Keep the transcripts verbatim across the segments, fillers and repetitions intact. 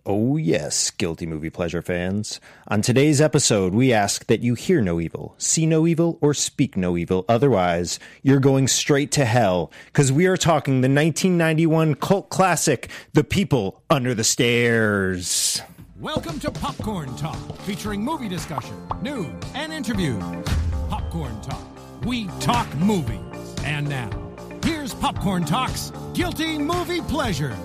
Oh yes, guilty movie pleasure fans. On today's episode, we ask that you hear no evil, see no evil, or speak no evil. Otherwise, you're going straight to hell, because we are talking the nineteen ninety-one cult classic, The People Under the Stairs. Welcome to Popcorn Talk, featuring movie discussion, news, and interviews. Popcorn Talk. We talk movies. And now, here's Popcorn Talk's Guilty Movie Pleasures.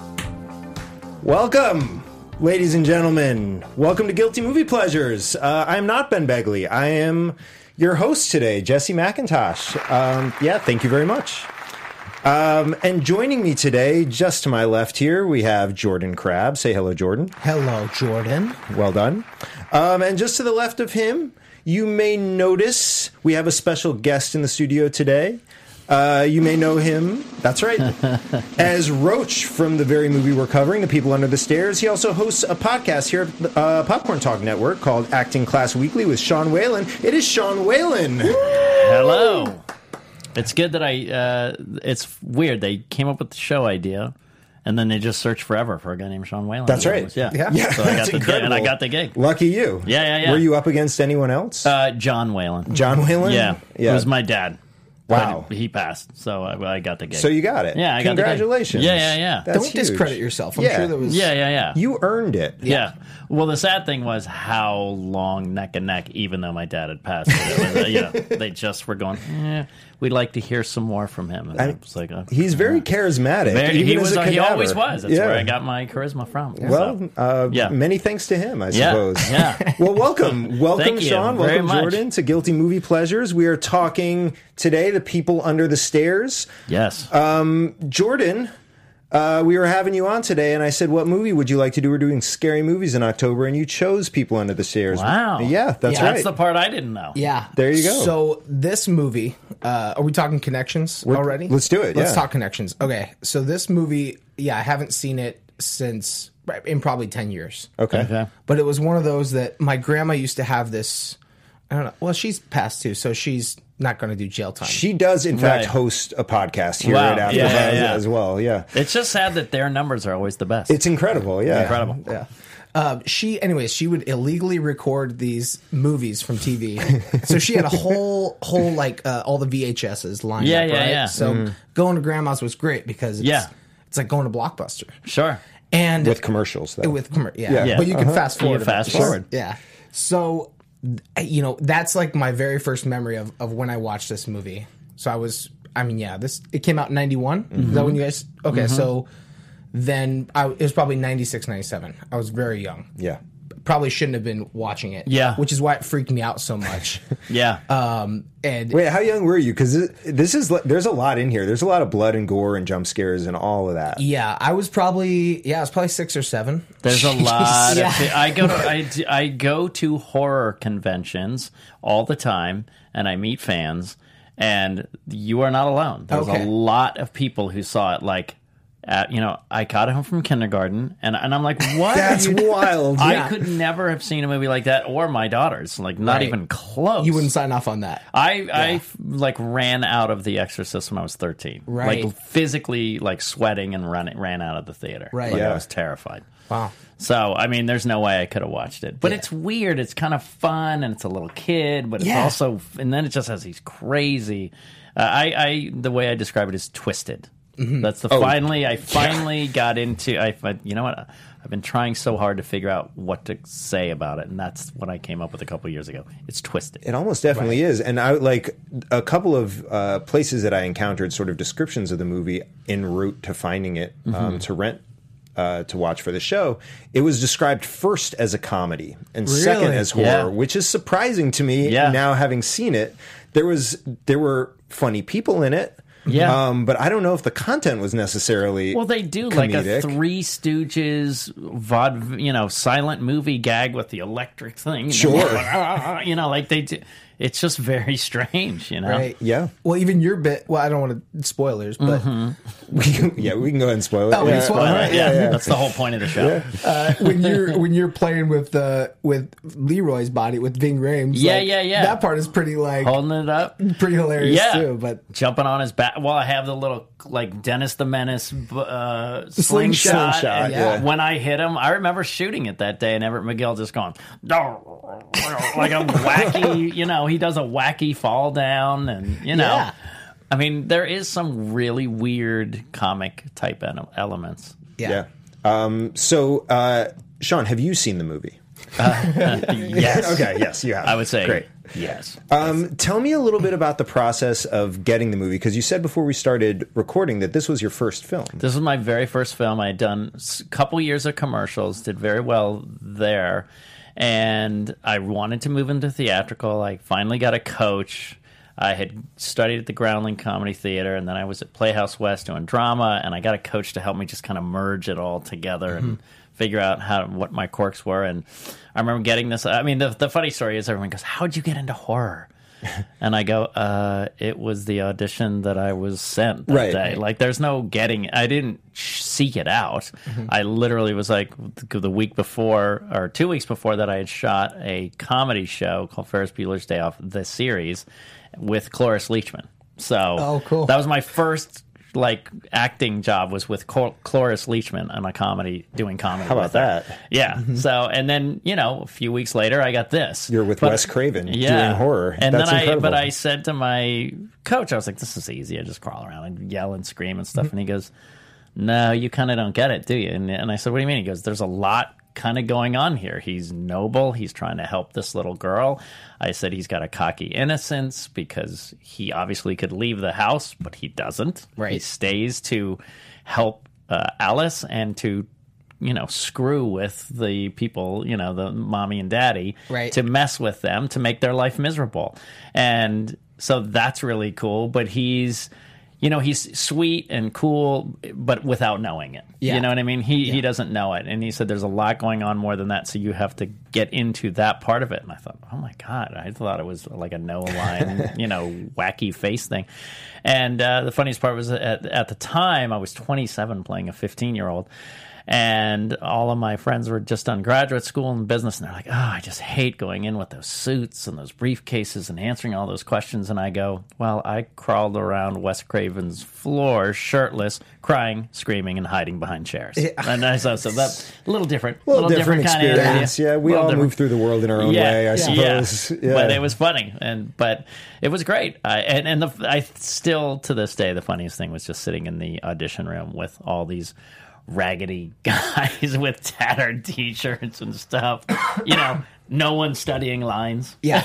Welcome, ladies and gentlemen. Welcome to Guilty Movie Pleasures. Uh, I'm not Ben Begley. I am your host today, Jesse McIntosh. Um, yeah, thank you very much. Um, and joining me today, just to my left here, we have Jordan Crabb. Say hello, Jordan. Hello, Jordan. Well done. Um, and just to the left of him, you may notice we have a special guest in the studio today. Uh, you may know him, that's right, as Roach from the very movie we're covering, The People Under the Stairs. He also hosts a podcast here at the uh, Popcorn Talk Network called Acting Class Weekly with Sean Whalen. It is Sean Whalen. Hello. It's good that I, uh, it's weird. They came up with the show idea, and then they just searched forever for a guy named Sean Whalen. That's right. Was, yeah. Yeah. yeah. So I got That's the incredible. gig, and I got the gig. Lucky you. Yeah, yeah, yeah. Were you up against anyone else? Uh, John Whalen. John Whalen? Yeah. yeah. It was my dad. Wow. But he passed, so I, I got the gig. So you got it. Yeah, I got the gig. Congratulations. Yeah, yeah, yeah. That's Don't huge. discredit yourself. I'm Yeah. sure there was... Yeah, yeah, yeah. You earned it. Yeah. Well, the sad thing was how long neck and neck, even though my dad had passed. It was, you know, they just were going, eh, we'd like to hear some more from him. And I, I was like, oh, He's very yeah. charismatic. Very, even he, as was, a he cadaver. always was. That's yeah. where I got my charisma from. Well, so. uh, yeah. many thanks to him, I Yeah, suppose. yeah. Well, welcome. Welcome, Thank you Sean. very Welcome, much. Jordan, to Guilty Movie Pleasures. We are talking today, The People Under the Stairs. Yes. Um, Jordan, uh, we were having you on today, and I said, what movie would you like to do? We're doing scary movies in October, and you chose People Under the Stairs. Wow. Yeah, that's Yeah, right. That's the part I didn't know. Yeah. There you go. So this movie, uh, are we talking connections We're- already? let's do it, Let's yeah. talk connections. Okay. So this movie, yeah, I haven't seen it since in probably ten years. Okay. Okay. But it was one of those that my grandma used to have this, I don't know. Well, she's passed too, so she's not going to do jail time. She does, in fact, Right. host a podcast here Wow. at After Yeah, Buzz yeah, yeah. as well. Yeah. It's just sad that their numbers are always the best. It's incredible. Yeah. incredible. Yeah. Um, she, anyways, she would illegally record these movies from T V. So she had a whole, whole like uh, all the V H S's lined Yeah, up. yeah, right? yeah. So going to grandma's was great because it's, Yeah. it's like going to Blockbuster. Sure. And With commercials, though. with commer- yeah. Yeah. Yeah. But you can Uh-huh. fast forward. You can a bit. fast forward. Yeah. So, you know, that's like my very first memory of, of when I watched this movie. So I was, I mean, yeah, this it came out in ninety-one. Mm-hmm. Is that when you guys? Okay, so then I, it was probably ninety-six, ninety-seven. I was very young. Yeah. Probably shouldn't have been watching it. Yeah. Which is why it freaked me out so much. Yeah. um, and Wait, how young were you? Because this, this is there's a lot in here. There's a lot of blood and gore and jump scares and all of that. yeah, I was probably yeah, I was probably six or seven. There's a lot Yeah. of thi- I go to I, d- I go to horror conventions all the time, and I meet fans, and you are not alone. There's Okay. a lot of people who saw it. Like, at, you know, I got it home from kindergarten, and and I'm like, what? That's are you- wild. I Yeah. could never have seen a movie like that, or my daughters. Like, not Right. even close. You wouldn't sign off on that. I I f- like ran out of The Exorcist when I was thirteen. Right. Like physically, like sweating and running, ran out of the theater. Right. Like, Yeah. I was terrified. Wow. So, I mean, there's no way I could have watched it. But Yeah. it's weird. It's kind of fun, and it's a little kid, but it's Yeah. also, and then it just has these crazy. Uh, I, I, the way I describe it is twisted. Mm-hmm. That's the Oh. finally. I finally got into. I, I, you know what? I've been trying so hard to figure out what to say about it, and that's what I came up with a couple years ago. It's twisted. It almost definitely is. And I like a couple of uh, places that I encountered sort of descriptions of the movie en route to finding it um, to rent. Uh, to watch for the show, it was described first as a comedy and second Really? as horror, Yeah. which is surprising to me Yeah. now having seen it. There was there were funny people in it, Yeah. um, but I don't know if the content was necessarily Well, they do like a comedic. Three Stooges, vaude, you know, silent movie gag with the electric thing. Sure. You know, like they do. It's just very strange, you know? Right. Yeah. Well, even your bit. Well, I don't want to spoilers, but We can, yeah, we can go ahead and spoil it. Oh, we yeah. can spoil it. Well, Alright, yeah, yeah. that's the whole point of the show. uh, when you're when you're playing with uh, with Leroy's body with Ving Rhames, Yeah, like, yeah, yeah. that part is pretty like Holding it up. pretty hilarious Yeah. too. But Jumping on his back. Well, I have the little like Dennis the Menace uh, slingshot, slingshot. slingshot, and yeah. When I hit him, I remember shooting it that day, and Everett McGill just going like a wacky, you know, he does a wacky fall down, and you know. Yeah. I mean, there is some really weird comic type ele- elements. Yeah. Yeah. Um, so, uh, Sean, have you seen the movie? Yes. Okay, yes, you have. I would say Great. yes. Um, tell me a little bit about the process of getting the movie, because you said before we started recording that this was your first film. This was my very first film. I had done a couple years of commercials, did very well there, and I wanted to move into theatrical. I finally got a coach. I had studied at the Groundling Comedy Theater, and then I was at Playhouse West doing drama, and I got a coach to help me just kind of merge it all together and figure out how what my quirks were. And I remember getting this. I mean, the, the funny story is everyone goes, "How'd you get into horror?" And I go, uh, "It was the audition that I was sent that Right. day. Like, there's no getting. I didn't seek it out. I literally was like the week before or two weeks before that, I had shot a comedy show called Ferris Bueller's Day Off, the series, with Cloris Leachman. So, Oh, cool. that was my first like acting job, was with Cl- Cloris Leachman on a comedy, doing comedy. How about with her. that? Yeah. So, and then, you know, a few weeks later, I got this. You're with But- Wes Craven yeah. doing horror. And That's then I, incredible. but I said to my coach, I was like, "This is easy. I just crawl around and yell and scream and stuff." And he goes, "No, you kind of don't get it, do you?" And, and I said, "What do you mean?" He goes, "There's a lot kind of going on here. He's noble. He's trying to help this little girl." I said, "He's got a cocky innocence because he obviously could leave the house, but he doesn't. Right. He stays to help uh, Alice and to, you know, screw with the people, you know, the mommy and daddy, Right. to mess with them, to make their life miserable." And so that's really cool. But he's, you know, he's sweet and cool, but without knowing it. Yeah. You know what I mean? He he doesn't know it. And he said there's a lot going on more than that, so you have to get into that part of it. And I thought, oh my God, I thought it was like a no-line, you know, wacky face thing. And uh, the funniest part was at, at the time, I was twenty-seven playing a fifteen-year-old. And all of my friends were just done graduate school in business, and they're like, "Oh, I just hate going in with those suits and those briefcases and answering all those questions." And I go, "Well, I crawled around Wes Craven's floor shirtless, crying, screaming, and hiding behind chairs." And I so, so that's a little different. A little, different, kind of experience. Yeah, we all move through the world in our own way, I yeah. suppose. Yeah. But it was funny, and but it was great. I, and and the, I still to this day, the funniest thing was just sitting in the audition room with all these raggedy guys with tattered t-shirts and stuff. You know, no one studying lines. Yeah.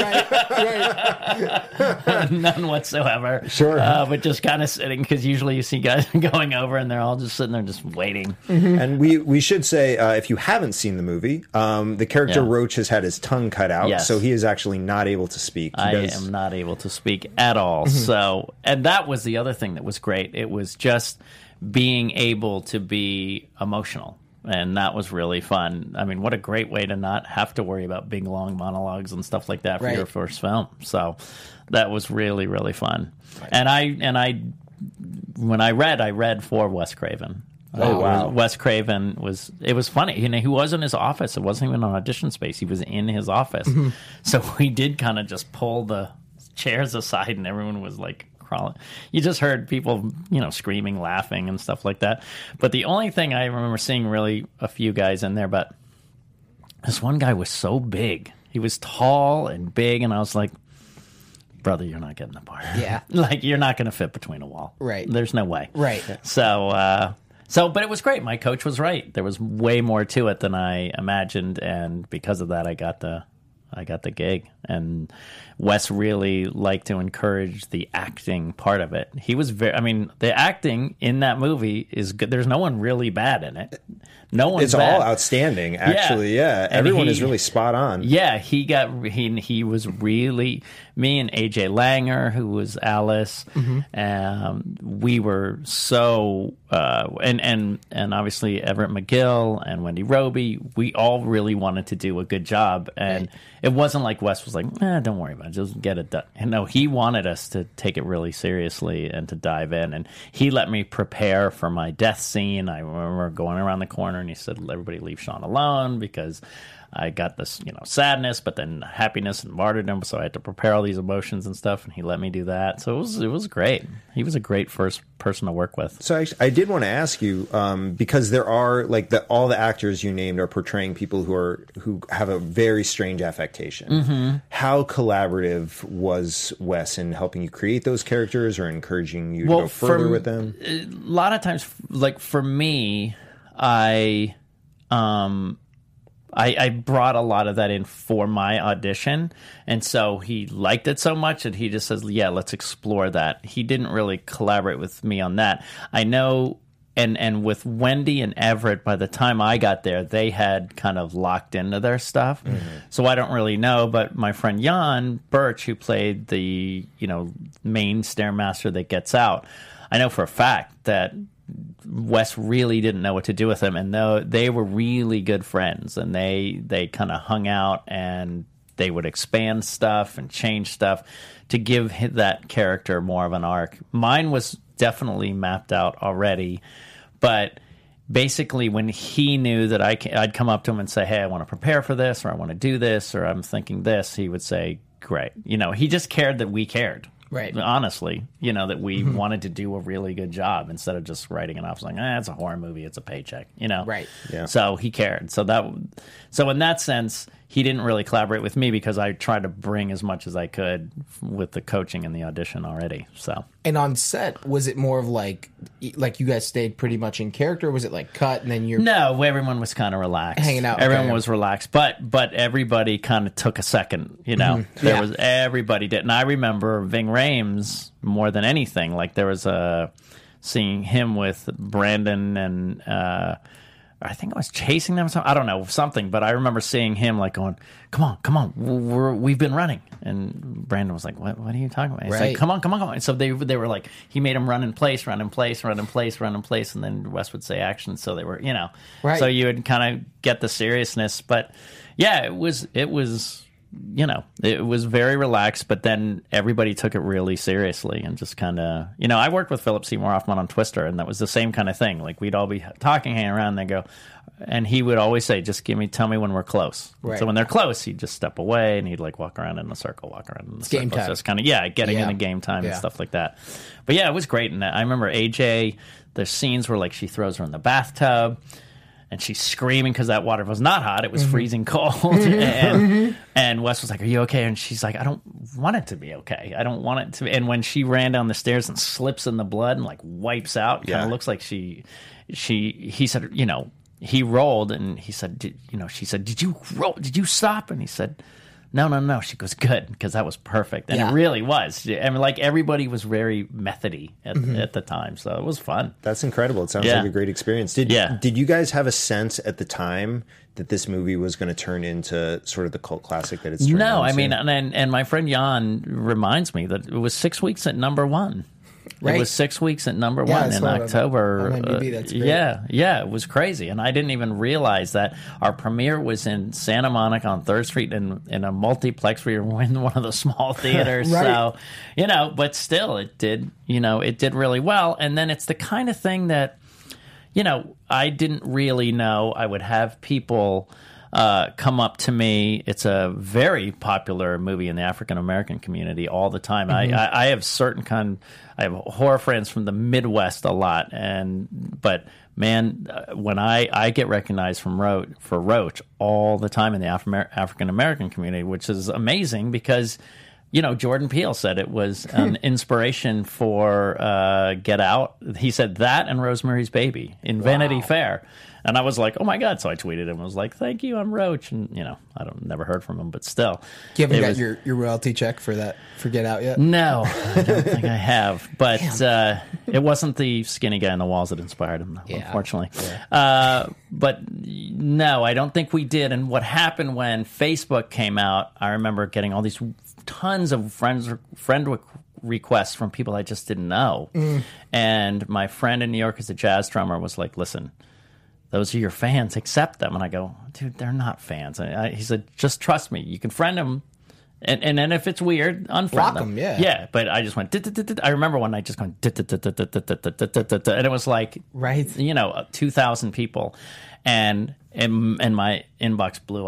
right. Right. None whatsoever. Sure. Uh, but just kind of sitting, because usually you see guys going over and they're all just sitting there just waiting. And we, we should say, uh, if you haven't seen the movie, um, the character Yeah. Roach has had his tongue cut out, Yes. so he is actually not able to speak. He I does- am not able to speak at all. Mm-hmm. So, and that was the other thing that was great. It was just being able to be emotional. And that was really fun. I mean, what a great way to not have to worry about big, long monologues and stuff like that for Right. your first film. So that was really, really fun. And I, and I, when I read, I read for Wes Craven. Oh, Uh, wow. Wes Craven was, it was funny. You know, he was in his office. It wasn't even an audition space. He was in his office. So we did kind of just pull the chairs aside, and everyone was like crawling. You just heard people, you know, screaming, laughing, and stuff like that. But the only thing I remember seeing really a few guys in there, but this one guy was so big. He was tall and big, and I was like, brother, you're not getting the part. Yeah. Like, you're not going to fit between a wall. Right. There's no way. Right. So, uh, so, but it was great. My coach was right. There was way more to it than I imagined, and because of that, I got the, I got the gig. And Wes really liked to encourage the acting part of it. He was very, I mean, the acting in that movie is good. There's no one really bad in it. No one's It's bad. all outstanding, actually. Yeah, And everyone he- is really spot on. Yeah, he got he he was really, me and A J Langer, who was Alice. Um, we were so uh, and and and obviously Everett McGill and Wendy Roby. We all really wanted to do a good job, and it wasn't like Wes was like, eh, "Don't worry about it, just get it done." And no, he wanted us to take it really seriously and to dive in, and he let me prepare for my death scene. I remember going around the corner, and he said, "Everybody leave Sean alone," because I got this, you know, sadness, but then happiness and martyrdom. So I had to prepare all these emotions and stuff, and he let me do that. So it was it was great. He was a great first person to work with. So I, I did want to ask you um, because there are like the, all the actors you named are portraying people who are who have a very strange affectation. Mm-hmm. How collaborative was Wes in helping you create those characters or encouraging you to well, go further for, with them? A lot of times, like for me, I. Um, I, I brought a lot of that in for my audition, and so he liked it so much that he just says, yeah, let's explore that. He didn't really collaborate with me on that. I know, and, and with Wendy and Everett, by the time I got there, they had kind of locked into their stuff, mm-hmm. so I don't really know, but my friend Jan Birch, who played the, you know, main Stairmaster that gets out, I know for a fact that Wes really didn't know what to do with him, and though they were really good friends, and they they kind of hung out, and they would expand stuff and change stuff to give that character more of an arc. Mine was definitely mapped out already, but basically when he knew that I can, I'd come up to him and say, hey, I want to prepare for this, or I want to do this, or I'm thinking this, he would say, great. You know, he just cared that we cared. Right. Honestly, you know, that we mm-hmm. wanted to do a really good job instead of just writing it off like, eh, it's a horror movie, it's a paycheck, you know? Right. Yeah. So he cared. So that, so in that sense, he didn't really collaborate with me because I tried to bring as much as I could with the coaching and the audition already. So. And on set, was it more of like, like you guys stayed pretty much in character? Or was it like cut and then you're no? Everyone was kind of relaxed, hanging out. Everyone okay. was relaxed, but but everybody kind of took a second. You know, mm-hmm. there yeah. was everybody did, and I remember Ving Rhames more than anything. Like there was a seeing him with Brandon and. Uh, I think I was chasing them. I don't know, something. But I remember seeing him like going, come on, come on. We're, we've been running. And Brandon was like, what What are you talking about? He's right. like, come on, come on, come on. And so they they were like, he made him run in place, run in place, run in place, run in place. And then Wes would say action. So they were, you know. Right. So you would kind of get the seriousness. But yeah, it was, it was, you know, it was very relaxed. But then everybody took it really seriously and just kind of, you know, I worked with Philip Seymour Hoffman on Twister, and that was the same kind of thing. Like we'd all be talking, hanging around, and they go, and he would always say, just give me, tell me when we're close. Right. So when they're close, he'd just step away and he'd like walk around in a circle, walk around in the it's circle. Game time. Just kind of, yeah, getting yeah. into game time yeah. and stuff like that. But yeah, it was great. And I remember A J, the scenes where like she throws her in the bathtub and she's screaming because that water was not hot. It was mm-hmm. freezing cold. and, and Wes was like, are you okay? And she's like, I don't want it to be okay. I don't want it to be. And when she ran down the stairs and slips in the blood and like wipes out, kind of yeah. looks like she, she, he said, you know, he rolled and he said, did, you know, she said, did you roll? Did you stop? And he said, no, no, no. She goes, good, because that was perfect. And yeah. it really was. I mean, like everybody was very methody at, mm-hmm. at the time. So it was fun. That's incredible. It sounds yeah. like a great experience. Did yeah. Did you guys have a sense at the time that this movie was going to turn into sort of the cult classic that it's turned No, into? I mean, and, and my friend Jan reminds me that it was six weeks at number one. Right. It was six weeks at number yeah, one in October. On I M D B, that's great. Yeah, yeah, it was crazy. And I didn't even realize that our premiere was in Santa Monica on third Street in, in a multiplex. We were in one of the small theaters. right. So, you know, but still it did, you know, it did really well. And then it's the kind of thing that, you know, I didn't really know. I would have people uh, come up to me. It's a very popular movie in the African American community all the time. Mm-hmm. I, I, I have certain kind. I have horror friends from the Midwest a lot, and but man, when I, I get recognized from Roach for Roach all the time in the Afri- African American community, which is amazing because. You know, Jordan Peele said it was an inspiration for uh, Get Out. He said that and Rosemary's Baby in wow. Vanity Fair. And I was like, oh, my God. So I tweeted him and was like, thank you, I'm Roach. And, you know, I don't never heard from him, but still. You haven't got was, your, your royalty check for that, for Get Out yet? No, I don't think I have. But uh, it wasn't the skinny guy on the walls that inspired him, yeah. unfortunately. Yeah. Uh, but no, I don't think we did. And what happened when Facebook came out, I remember getting all these tons of friends friend requests from people I just didn't know. Mm. And my friend in New York is a jazz drummer was like, listen, those are your fans, accept them. And I go, dude, they're not fans. And I, he said, just trust me. You can friend them. And, and then if it's weird, unfriend Block them. them. Yeah. Yeah. But I just went, I remember one night just going, and it was like, right. you know, two thousand people. And, and, and my inbox blew up.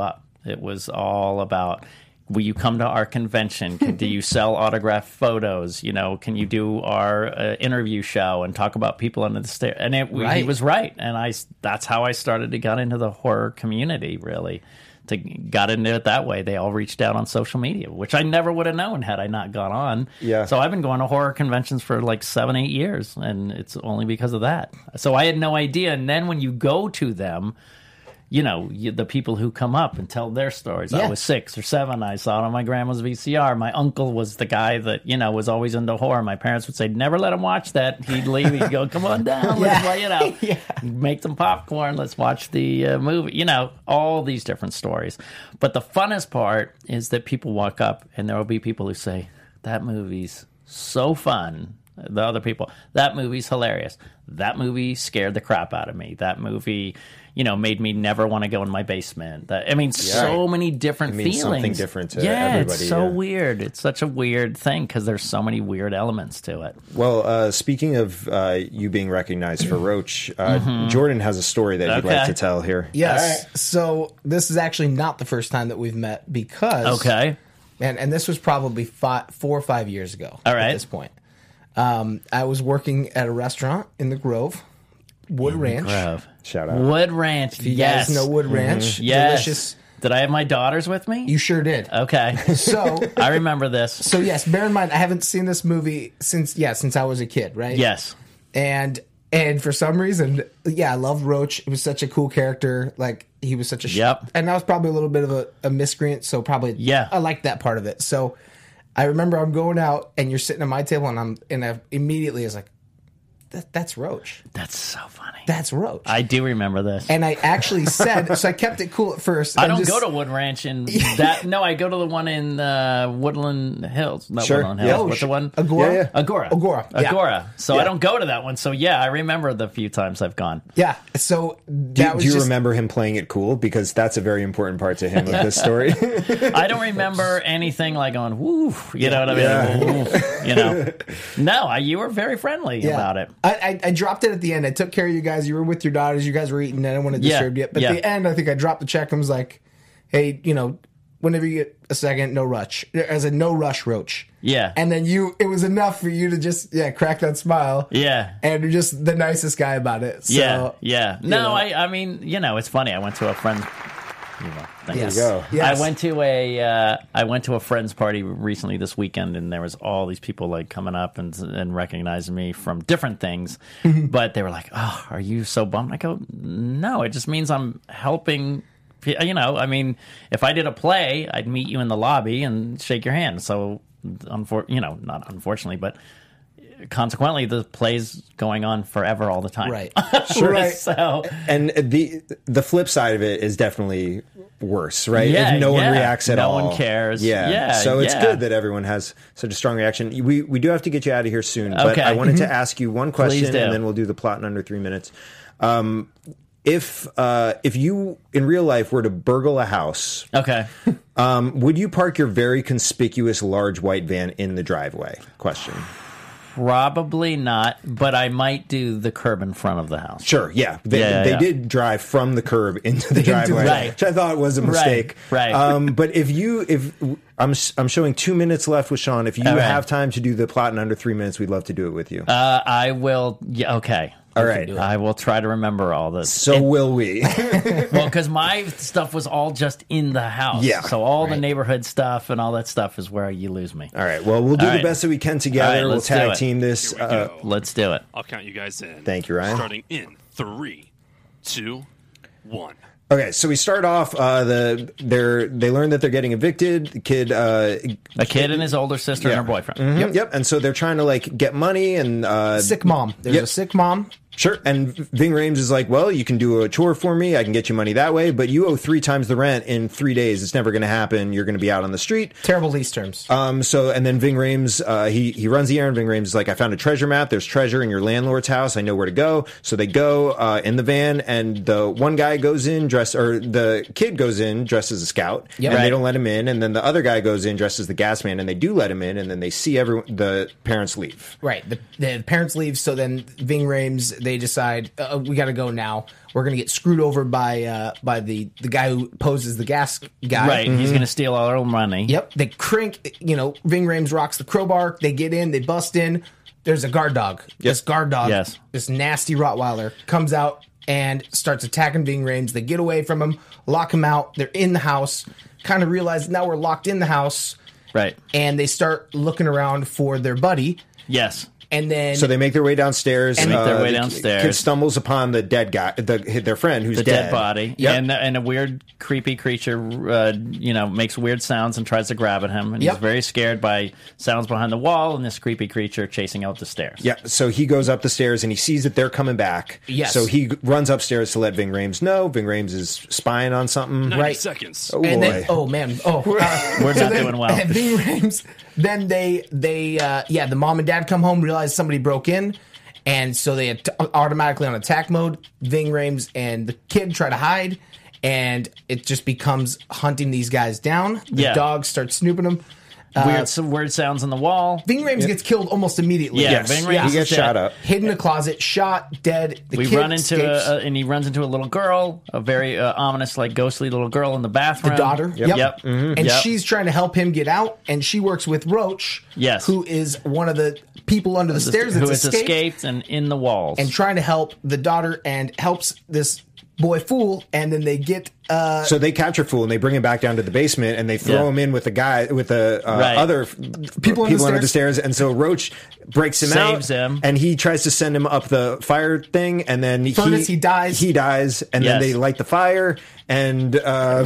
It was all about, will you come to our convention? Can, do you sell autographed photos? You know, can you do our uh, interview show and talk about people under the stairs? And it, Right. he was right. And I, that's how I started to get into the horror community, really. To, got into it that way. They all reached out on social media, which I never would have known had I not gone on. Yeah. So I've been going to horror conventions for like seven, eight years, and it's only because of that. So I had no idea. And then when you go to them, you know, you, the people who come up and tell their stories. Yeah. I was six or seven. I saw it on my grandma's V C R. My uncle was the guy that, you know, was always into horror. My parents would say, never let him watch that. He'd leave. He'd go, come on down. Let's Yeah. play it out. Yeah. Make some popcorn. Let's watch the uh, movie. You know, all these different stories. But the funnest part is that people walk up and there will be people who say, that movie's so fun. The other people, that movie's hilarious. That movie scared the crap out of me. That movie, you know, made me never want to go in my basement. That, I mean, so Right. many different It means feelings. something different to yeah, everybody, it's so yeah. weird. It's such a weird thing because there's so many weird elements to it. Well, uh, speaking of uh, you being recognized for Roach, uh, Jordan has a story that he'd like Okay. to tell here. Yes. So this is actually not the first time that we've met because Okay. and and this was probably five, four or five years ago. All right. At this point, um, I was working at a restaurant in the Grove, Wood Ranch. Grove. Shout out. Wood Ranch. If you yes. guys know Wood Ranch, Yes. delicious. Did I have my daughters with me? You sure did. Okay. So I remember this. so yes, bear in mind I haven't seen this movie since yeah since I was a kid, right? Yes. And and for some reason, yeah, I loved Roach. He was such a cool character. Like he was such a sh- Yep. and I was probably a little bit of a, a miscreant, so probably Yeah. I liked that part of it. So I remember I'm going out and you're sitting at my table and I'm and I immediately was like, that, that's Roach. That's so funny. That's Roach. I do remember this. and I actually said so. I kept it cool at first. I and don't just- go to Wood Ranch in that. No, I go to the one in uh, Woodland Hills. Not Sure. Woodland Hills. Yeah. What's the one? Agora. Yeah, yeah. Agora. Agora, yeah. Agora. So Yeah. I don't go to that one. So yeah, I remember the few times I've gone. Yeah. So Do, that was do you just, remember him playing it cool? Because that's a very important part to him of this story. I don't remember anything like going, woo, you know what I mean? Yeah. Woof, you know? No, I, you were very friendly Yeah. about it. I, I, I dropped it at the end. I took care of you guys. You were with your daughters. You guys were eating. I didn't want to Yeah, disturb you. But yeah. at the end, I think I dropped the check and was like, hey, you know, whenever you get a second, no rush. As a no rush Roach. Yeah. And then you, it was enough for you to just, yeah, crack that smile. Yeah. And you're just the nicest guy about it. So, yeah, yeah. No, know. I, I mean, you know, it's funny. I went to a friend's. You know, thank Yes. you go. Yes. I went to a uh, I went to a friend's party recently this weekend, and there was all these people like coming up and and recognizing me from different things, but they were like, "Oh, are you so bummed?" I go, "No, it just means I'm helping." You know, I mean, if I did a play, I'd meet you in the lobby and shake your hand. So, unfor- you know, not unfortunately, but consequently, the play's going on forever all the time. Right. Sure. Right. So, And the the flip side of it is definitely worse, right? Yeah, if no yeah. one reacts at No all. one cares. Yeah. Yeah, So it's yeah. good that everyone has such a strong reaction. We we do have to get you out of here soon, but Okay. I wanted to ask you one question do. and then we'll do the plot in under three minutes. Um, if uh, if you in real life were to burgle a house, okay. um, would you park your very conspicuous large white van in the driveway? Question. Probably not, but I might do the curb in front of the house. Sure, yeah. They, Yeah, yeah, they yeah. did drive from the curb into the driveway, Right. which I thought was a mistake. right. Um, but if you, if I'm, I'm showing two minutes left with Sean. If you All right. have time to do the plot in under three minutes, we'd love to do it with you. Uh, I will. Yeah, okay. All right. I will try to remember all this. So will we? Well, because my stuff was all just in the house. Yeah. So all the neighborhood stuff and all that stuff is where you lose me. All right. Well, we'll do All the right. best that we can together. All right, we'll let's do tag it. team this. Here we Uh, go. Let's do it. I'll count you guys in. Thank you, Ryan. Starting in three, two, one. Okay, so we start off. Uh, the they're they learn that they're getting evicted. The kid, uh, A kid and his older sister yeah. and her boyfriend. Mhm, Yep. Yep. And so they're trying to like get money and uh, Sick mom. There's Yep. a sick mom. Sure. And Ving Rhames is like, well, you can do a chore for me. I can get you money that way, but you owe three times the rent in three days. It's never going to happen. You're going to be out on the street. Terrible lease terms. Um, so, and then Ving Rhames, uh, he, he runs the errand. Ving Rhames is like, I found a treasure map. There's treasure in your landlord's house. I know where to go. So they go, uh, in the van, and the one guy goes in dressed, or the kid goes in dressed as a scout, Yep. and Right. they don't let him in. And then the other guy goes in dressed as the gas man, and they do let him in. And then they see everyone, the parents leave. Right. The, the parents leave, so then Ving Rhames, they decide uh, we got to go now. We're gonna get screwed over by uh, by the the guy who poses the gas guy. Right, he's going to steal all our money. Yep. They crank. You know, Ving Rhames rocks the crowbar. They get in. They bust in. There's a guard dog. This guard dog. Yes. This nasty Rottweiler comes out and starts attacking Ving Rhames. They get away from him, lock him out. They're in the house. Kind of realize now we're locked in the house. Right. And they start looking around for their buddy. Yes. And then So they make their way downstairs. And- Make their uh, way the downstairs. Kid stumbles upon the dead guy, the, their friend who's the dead. dead body, Yep. and and a weird, creepy creature, uh, you know, makes weird sounds and tries to grab at him, and Yep. he's very scared by sounds behind the wall and this creepy creature chasing out the stairs. Yeah, so he goes up the stairs and he sees that they're coming back. Yes. So he g- runs upstairs to let Ving Rhames know. Ving Rhames is spying on something. ninety Right. seconds. Oh, and boy. then oh man oh uh, We're so not then- doing well. And Ving Rhames, then they they uh, yeah the mom and dad come home, realize somebody broke in, and so they at- automatically on attack mode. Ving Rhames and the kid try to hide, and it just becomes hunting these guys down. The Yeah. dog starts snooping them. Weird, some weird sounds on the wall. Ving Rhames gets killed almost immediately. Yeah, Yes. Ving Rhames he is gets dead. shot up. Hidden in a closet, shot, dead. The We kid run into escapes. a, a, and he runs into a little girl, a very uh, ominous, like ghostly little girl in the bathroom. The daughter. Yep. Yep. Yep. And Yep. she's trying to help him get out, and she works with Roach, Yes. who is one of the people under the stairs who that's has escaped, escaped and in the walls. and trying to help the daughter, and helps this boy Fool, and then they get uh, So they capture Fool and they bring him back down to the basement and they throw Yeah. him in with the guy with the uh, Right. other f- People on the under the stairs. stairs. And so Roach breaks him Saves out, him. and he tries to send him up the fire thing, and then Furnace, he he dies. He dies, and then Yes. they light the fire, and uh,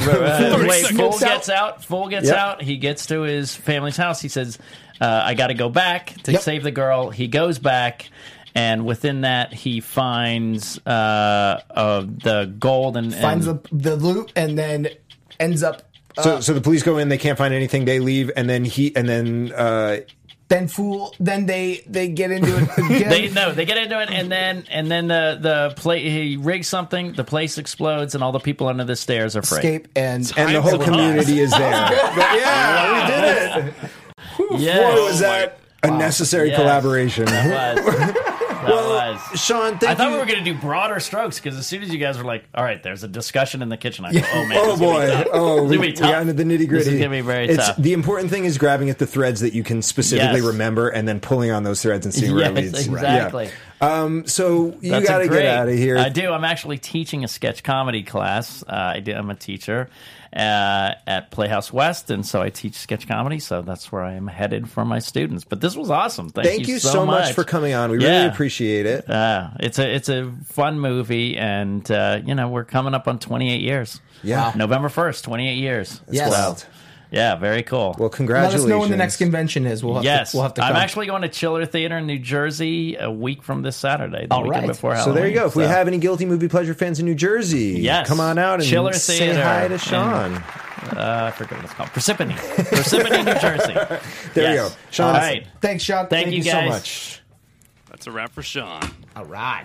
Uh, wait, seconds. Fool Gets out. gets out. Fool gets Yep. out. He gets to his family's house. He says, uh, "I got to go back to Yep. save the girl." He goes back, and within that, he finds uh, uh, the gold and finds and, the, the loot, and then ends up. so so the police go in, they can't find anything, they leave, and then he and then uh, Then Fool. Then they they get into it again. They no, they get into it, and then and then the the play he rigs something. The place explodes, and all the people under the stairs are free. escape and and the whole Time to community is there. But yeah, we did it. Yes. Boy, was that a necessary Yes. collaboration. That was. That was. Sean, thank I thought you. we were going to do broader strokes because as soon as you guys were like, "All right, there's a discussion in the kitchen," I go, "Oh man, Oh this is gonna be boy! tough. Oh, This is we, gonna be we tough. got into the nitty gritty. This is gonna be very it's, tough. The important thing is grabbing at the threads that you can specifically Yes. remember, and then pulling on those threads and seeing where it Yes, leads. exactly. Yeah. Um, so you That's a got to great- get out of here. I do. I'm actually teaching a sketch comedy class. Uh, I do, I'm a teacher uh, at Playhouse West, and so I teach sketch comedy. So that's where I am headed for my students. But this was awesome. Thank, Thank you so much for coming on. We really Yeah. appreciate it. Uh, it's a it's a fun movie, and uh, you know we're coming up on twenty-eight years. Yeah. November first, twenty-eight years. Yes. Wild. Yeah, very cool. Well, let congratulations. us know when the next convention is. We'll have yes, to, we'll have to I'm come. actually going to Chiller Theater in New Jersey a week from this Saturday, the All weekend right. before So Halloween. there you go. If we So- have any Guilty Movie Pleasure fans in New Jersey, Yes. come on out and Chiller say Theater hi to in- Sean. Uh, I forget what it's called. Parsippany. Parsippany, New Jersey. There Yes. you go. Sean, All right. Thanks, Sean. Thank Thank, you, you, guys. so much. That's a wrap for Sean. All right.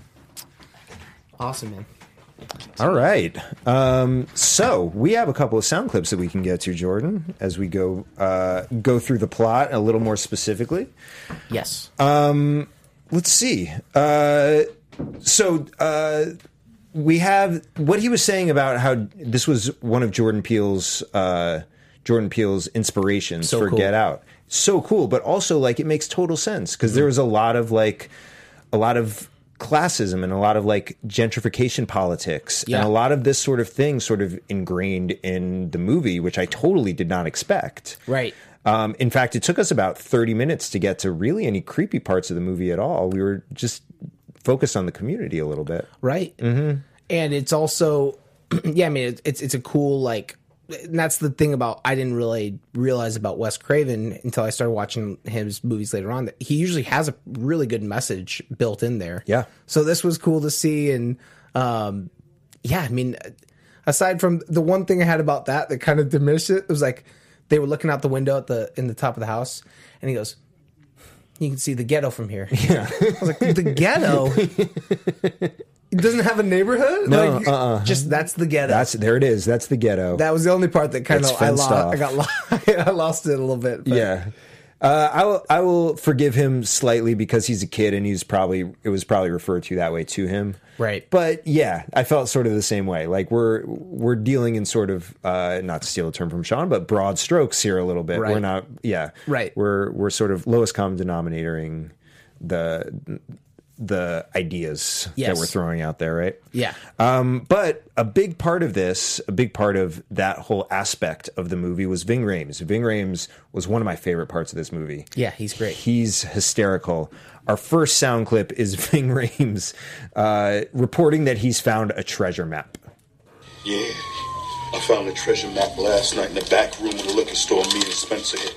Awesome, man. All right. Um, so we have a couple of sound clips that we can get to, Jordan, as we go uh, go through the plot a little more specifically. Yes. Let's see. Uh, so uh, we have what he was saying about how this was one of Jordan Peele's uh, Jordan Peele's inspirations So for cool. Get Out. So cool, but also like it makes total sense because there was a lot of like a lot of classism and a lot of like gentrification politics Yeah. and a lot of this sort of thing sort of ingrained in the movie, which I totally did not expect. Right. Um, in fact, it took us about thirty minutes to get to really any creepy parts of the movie at all. We were just focused on the community a little bit. Right. Mm-hmm. And it's also, yeah, I mean, it, it's it's a cool, like, and that's the thing about, I didn't really realize about Wes Craven until I started watching his movies later on, that he usually has a really good message built in there. Yeah. So this was cool to see. And, um, yeah, I mean, aside from the one thing I had about that that kind of diminished it, it was like they were looking out the window at the in the top of the house, and he goes, "You can see the ghetto from here." Yeah. I was like, the ghetto? It doesn't have a neighborhood? No, like, uh-uh. just that's the ghetto. That's there it is. That's the ghetto. that was the only part that kind It's of I, fenced lo- off. I got lo- I lost it a little bit. But yeah. Uh, I will. I will forgive him slightly because he's a kid and he's probably it was probably referred to that way to him. Right. But yeah, I felt sort of the same way. Like we're we're dealing in sort of uh, not to steal a term from Sean, but broad strokes here a little bit. Right. We're not. Yeah. Right. We're we're sort of lowest common denominatoring the the ideas Yes. that we're throwing out there, right? Yeah. Um, but a big part of this, a big part of that whole aspect of the movie was Ving Rhames. Ving Rhames was one of my favorite parts of this movie. Yeah, he's great. He's hysterical. Our first sound clip is Ving Rhames uh, reporting that he's found a treasure map. Yeah, I found a treasure map last night in the back room of the liquor store me and Spencer hit.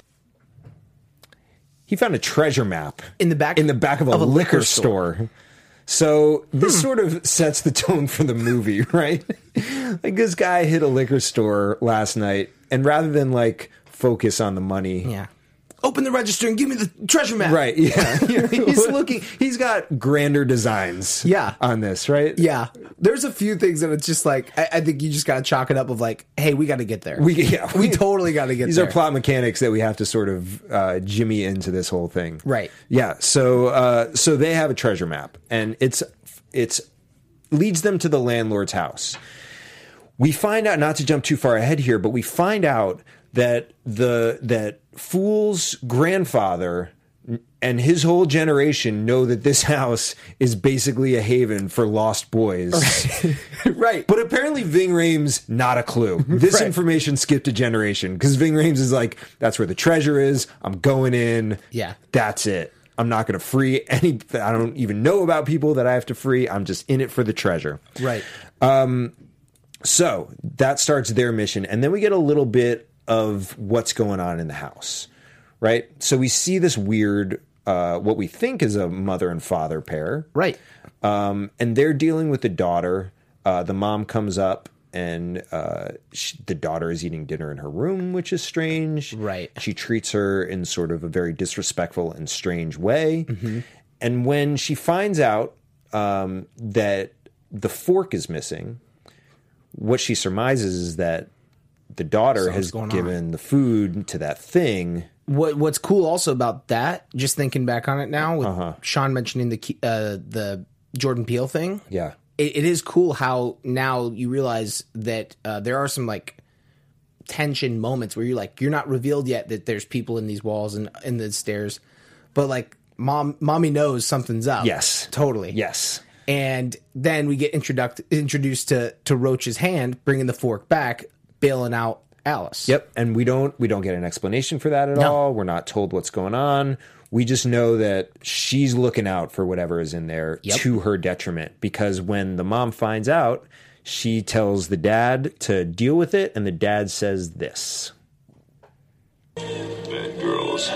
He found a treasure map In the back- in the back of a, of a liquor, liquor store. store. So this Hmm. sort of sets the tone for the movie, right? Like this guy hit a liquor store last night, and rather than like focus on the money, Yeah. Open the register and give me the treasure map. right? Yeah, he's looking. He's got grander designs, Yeah. on this, right? Yeah. There's a few things that it's just like, I, I think you just got to chalk it up of like, hey, we got to get there. We yeah, We totally got to get These there. are plot mechanics that we have to sort of uh, jimmy into this whole thing, Right. Yeah. So uh, so they have a treasure map, and it's it's leads them to the landlord's house. We find out, not to jump too far ahead here, but we find out that the that Fool's grandfather and his whole generation know that this house is basically a haven for lost boys. Right. But apparently Ving Rhames, not a clue. This Right. information skipped a generation because Ving Rhames is like, that's where the treasure is. I'm going in. Yeah. That's it. I'm not going to free any. I don't even know about people that I have to free. I'm just in it for the treasure. Right. So that starts their mission. And then we get a little bit of what's going on in the house, right? So we see this weird, uh, what we think is a mother and father pair. Right. Um, and they're dealing with the daughter. Uh, the mom comes up and uh, she, the daughter is eating dinner in her room, which is strange. Right. She treats her in sort of a very disrespectful and strange way. Mm-hmm. And when she finds out um, that the fork is missing, what she surmises is that the daughter Something's has going on. given the food to that thing. What What's cool also about that, just thinking back on it now, with Uh-huh. Sean mentioning the key- uh, the Jordan Peele thing, Yeah. it, it is cool how now you realize that uh, there are some like tension moments where you're like, you're not revealed yet that there's people in these walls and in the stairs, but like mom, mommy knows something's up. Yes. Totally. Yes. And then we get introduced introduced to to Roach's hand, bringing the fork back, bailing out Alice. Yep, and we don't we don't get an explanation for that at No. all. We're not told what's going on. We just know that she's looking out for whatever is in there Yep. to her detriment, because when the mom finds out, she tells the dad to deal with it, and the dad says this. Bad girls.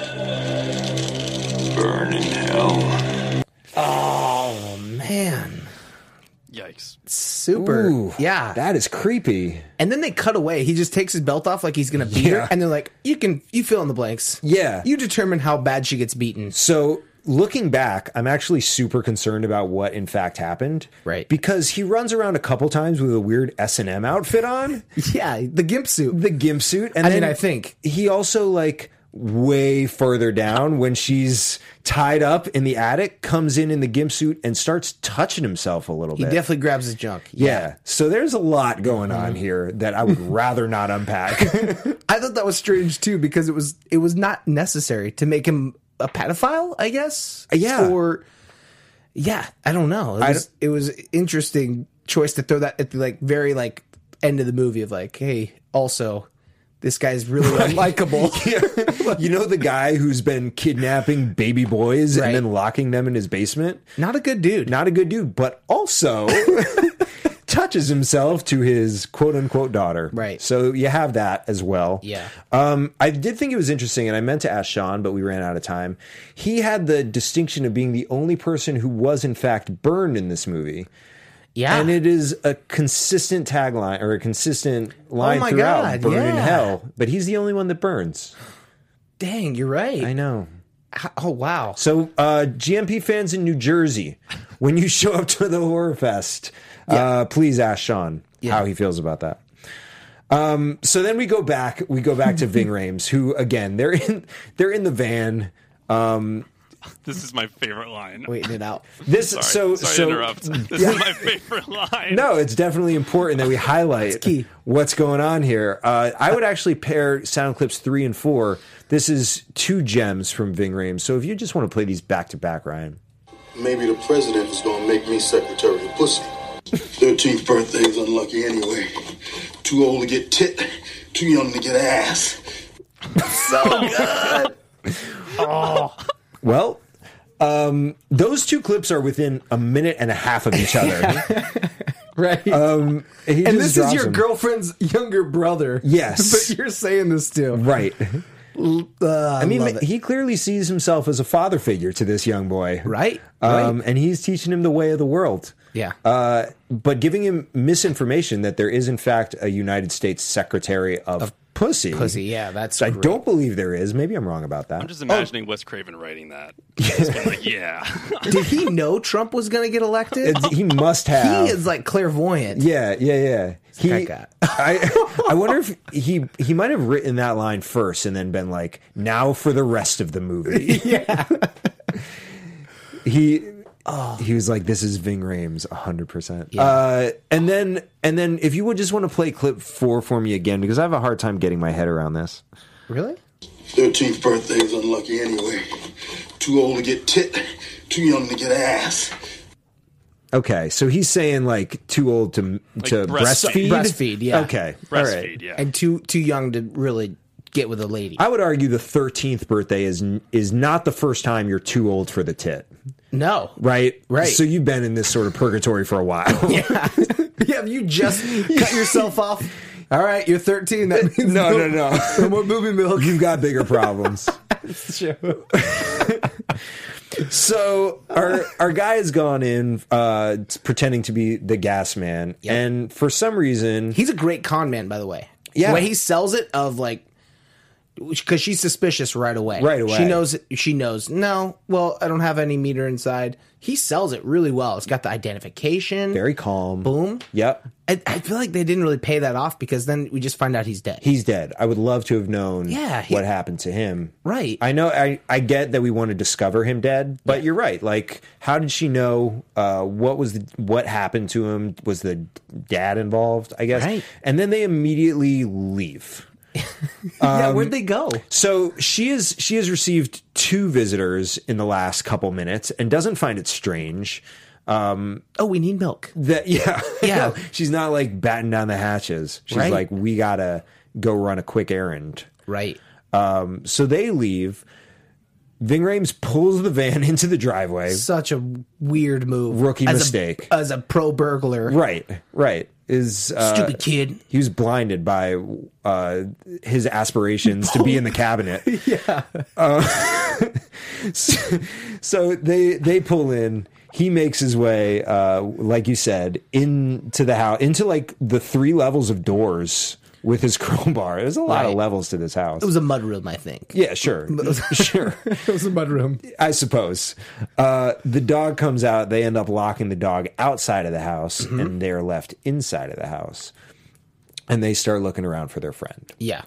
Burn in hell. Oh man, Yikes. super. Ooh, yeah. that is creepy. And then they cut away. He just takes his belt off like he's gonna beat Yeah. her, and they're like, "You can you fill in the blanks. Yeah. you determine how bad she gets beaten." So looking back, I'm actually super concerned about what in fact happened. Right. Because he runs around a couple times with a weird S and M outfit on. Yeah, the gimp suit. The gimp suit. And I then mean, I think. he also, like, way further down when she's tied up in the attic, comes in in the gimp suit and starts touching himself a little He bit. definitely grabs his junk. Yeah. So there's a lot going on Mm-hmm. here that I would rather not unpack. I thought that was strange too because it was it was not necessary to make him a pedophile, I guess. Yeah. Or yeah, I don't know. It I was it was interesting choice to throw that at the like very like end of the movie of like, hey, also this guy's really unlikable. Yeah. You know the guy who's been kidnapping baby boys Right. and then locking them in his basement? Not a good dude. Not a good dude, but also touches himself to his quote unquote daughter. Right. So you have that as well. Yeah. Um, I did think it was interesting, and I meant to ask Sean, but we ran out of time. He had the distinction of being the only person who was in fact burned in this movie. yeah. And it is a consistent tagline or a consistent line Oh my throughout, God, burn in yeah. hell. But he's the only one that burns. Dang, you're right. I know. H- Oh wow. So, uh, G M P fans in New Jersey, when you show up to the Horror Fest, uh, please ask Sean Yeah. how he feels about that. Um, so then we go back. We go back to Ving Rhames, who again they're in they're in the van. Um, This is my favorite line. Waiting it out. this Sorry, so sorry so to interrupt. This yeah. is my favorite line. No, it's definitely important that we highlight key. what's going on here. Uh, I would actually pair sound clips three and four. This is two gems from Ving Rhames. So if you just want to play these back to back, Ryan. Maybe the president is gonna make me secretary of pussy. thirteenth birthday's unlucky anyway. Too old to get tit, too young to get ass. Well, um, those two clips are within a minute and a half of each other. Right. Um, he and just this is drops your them. girlfriend's younger brother. Yes. But you're saying this too. Right. Uh, I I mean, love it. he clearly sees himself as a father figure to this young boy. Right. Um, right. And he's teaching him the way of the world. Yeah. Uh, but giving him misinformation that there is, in fact, a United States Secretary of, Of Pussy. Pussy. Yeah, that's. I great. don't believe there is. Maybe I'm wrong about that. I'm just imagining Wes Craven writing that. Just being like, yeah. Did he know Trump was going to get elected? It's- he must have. He is like clairvoyant. Yeah, yeah, yeah. He, that guy. I, I wonder if he he might have written that line first and then been like, now for the rest of the movie. Yeah. he oh. he was like, this is Ving Rhames, one hundred percent. Yeah. Uh, and then and then if you would just want to play clip four for me again, because I have a hard time getting my head around this. Really? thirteenth birthday's unlucky anyway. Too old to get tit, too young to get ass. Okay, so he's saying like too old to to breastfeed. breastfeed. Breastfeed, yeah. Okay, all right. Breastfeed, yeah. And too too young to really get with a lady. I would argue the thirteenth birthday is is not the first time you're too old for the tit, No. right? Right. So you've been in this sort of purgatory for a while. Yeah. Yeah, if you just cut yourself off. All right, you're thirteen. That means No, no, no. no more movie milk. You've got bigger problems. So our our guy has gone in uh, pretending to be the gas man, Yep. and for some reason, He's a great con man, by the way. Yeah. The way he sells it of like, because she's suspicious right away. Right away. She knows. She knows. No, well, I don't have any meter inside. He sells it really well. It's got the identification. very calm. Boom. Yep, I, I feel like they didn't really pay that off because then we just find out he's dead. he's dead. I would love to have known Yeah, he- what happened to him. Right. I know. I, I get that we want to discover him dead, but you're right. Like, how did she know? Uh, what was the, what happened to him? Was the dad involved? I guess. Right. And then they immediately leave. yeah, where'd they go? So she is she has received two visitors in the last couple minutes and doesn't find it strange. Um, Oh, we need milk. that yeah, Yeah. No, she's not like batting down the hatches. She's Right. like, we gotta go run a quick errand. Right. Um, so they leave. Ving Rhames pulls the van into the driveway. Such a weird move. Rookie as mistake. A, as a pro burglar. Right, right. Is uh, Stupid kid. He was blinded by uh, his aspirations to be in the cabinet. Yeah. so, so they they pull in. He makes his way, uh, like you said, into the house, into like the three levels of doors with his crowbar. There's a lot Right. of levels to this house. It was a mudroom, I think. yeah, sure, sure. It was a mudroom. I suppose. Uh, the dog comes out. They end up locking the dog outside of the house, and they're left inside of the house. And they start looking around for their friend. Yeah.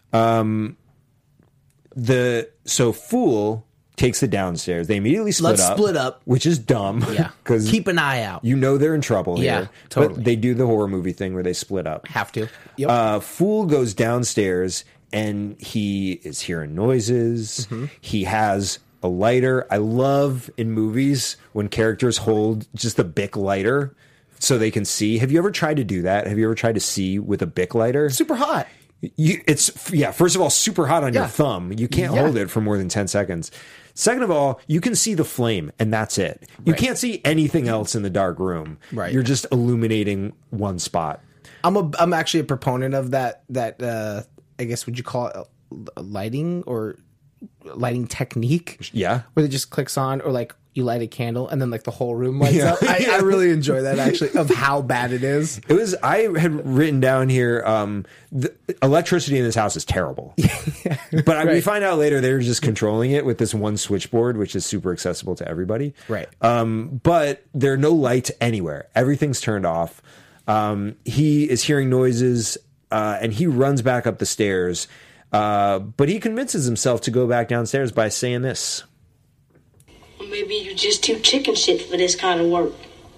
The so Fool takes the downstairs. They immediately split Let's up. split up. which is dumb. Yeah. because Keep an eye out. you know they're in trouble Yeah, here. totally. But they do the horror movie thing where they split up. Have to. Yep. Uh, Fool goes downstairs and he is hearing noises. Mm-hmm. He has a lighter. I love in movies when characters hold just a Bic lighter so they can see. Have you ever tried to do that? Have you ever tried to see with a Bic lighter? Super hot. You, it's yeah. First of all, super hot on your Yeah. thumb. You can't Yeah. hold it for more than ten seconds. Second of all, you can see the flame, and that's it. You Right. can't see anything else in the dark room. Right. You're just illuminating one spot. I'm a I'm actually a proponent of that that uh I guess would you call it a lighting or lighting technique? Yeah. Where it just clicks on or like you light a candle and then like the whole room lights Yeah. up. I, I really enjoy that actually of how bad it is. It was. I had written down here. Um, the electricity in this house is terrible. But I, we Right. find out later they're just controlling it with this one switchboard, which is super accessible to everybody. Right. Um, but there are no lights anywhere. Everything's turned off. Um, he is hearing noises uh, and he runs back up the stairs. Uh, but he convinces himself to go back downstairs by saying this. Maybe you're just too chicken shit for this kind of work.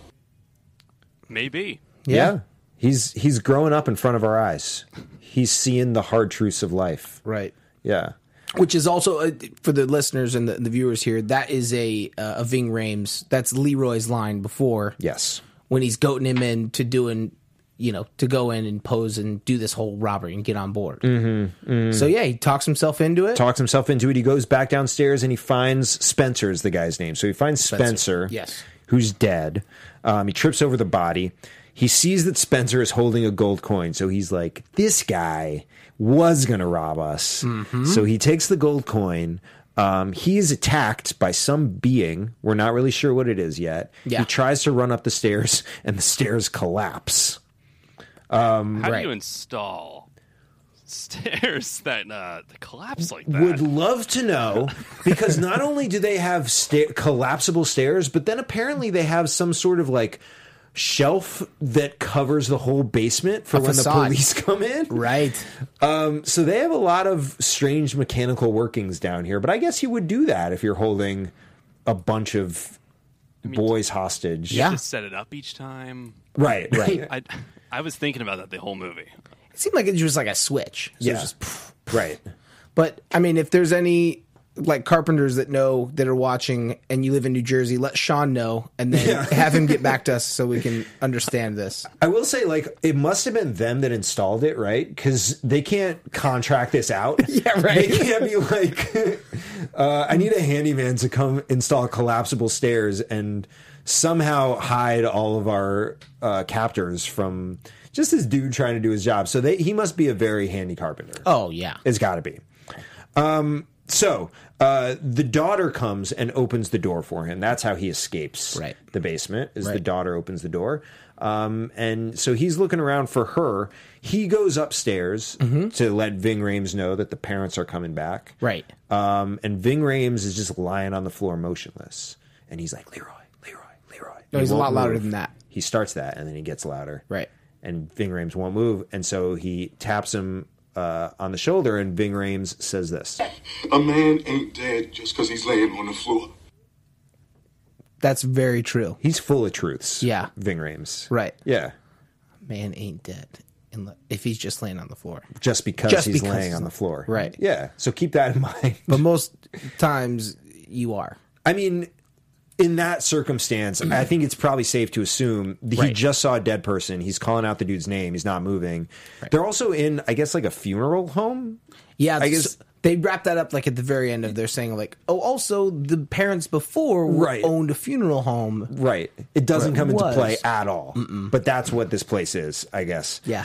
Maybe. Yeah. Yeah. He's he's growing up in front of our eyes. He's seeing the hard truths of life. Right. Yeah. Which is also, uh, for the listeners and the, the viewers here, that is a, uh, a Ving Rhames. That's Leroy's line before. Yes. When he's goating him into doing, you know, to go in and pose and do this whole robbery and get on board. Mm-hmm, mm-hmm. So, yeah, he talks himself into it. Talks himself into it. He goes back downstairs and he finds Spencer is the guy's name. So he finds Spencer, Spencer. Yes. who's dead. Um, he trips over the body. He sees that Spencer is holding a gold coin. So he's like, this guy was going to rob us. Mm-hmm. So he takes the gold coin. Um, he is attacked by some being. We're not really sure what it is yet. Yeah. He tries to run up the stairs and the stairs collapse. Um, How right. do you install stairs that, uh, that collapse like that? Would love to know, because not only do they have sta- collapsible stairs, but then apparently they have some sort of like shelf that covers the whole basement for A when facade. the police come in. Right. Um, so they have a lot of strange mechanical workings down here, but I guess you would do that if you're holding a bunch of I mean, boys hostage. You Yeah. just set it up each time. Right. Right. I, I was thinking about that the whole movie. It seemed like it was just like a switch. So Yeah. it was just, pff. Right. But, I mean, if there's any like carpenters that know that are watching and you live in New Jersey, let Sean know and then Yeah. have him get back to us so we can understand this. I will say, like, it must have been them that installed it, right? Because they can't contract this out. Yeah, right. They can't be like, uh, I need a handyman to come install collapsible stairs and somehow hide all of our uh, captors from just this dude trying to do his job. So they, he must be a very handy carpenter. Oh, yeah. It's got to be. Um, so uh, the daughter comes and opens the door for him. That's how he escapes Right. the basement, is the Right. daughter opens the door. Um, and so he's looking around for her. He goes upstairs Mm-hmm. to let Ving Rhames know that the parents are coming back. Right. Um, and Ving Rhames is just lying on the floor motionless. And he's like, Leroy, Leroy, Leroy. No, He he's a won't lot louder move. than that. He starts that, and then he gets louder. Right. And Ving Rhames won't move. And so he taps him uh, on the shoulder, and Ving Rhames says this. A man ain't dead just because he's laying on the floor. That's very true. He's full of truths. Yeah. Ving Rhames. Right. Yeah. Man ain't dead unle- if he's just laying on the floor. Just because Just he's because laying he's on the not- floor. Right. Yeah. So keep that in mind. But most times you are. I mean, in that circumstance, I think it's probably safe to assume that he Right. just saw a dead person. He's calling out the dude's name. He's not moving. They're also in, I guess, like a funeral home. Yeah, I guess- so they wrap that up like at the very end of their saying like, oh, also the parents before were- Right. owned a funeral home. Right. It doesn't Right. come into Was. play at all. But that's what this place is, I guess. Yeah.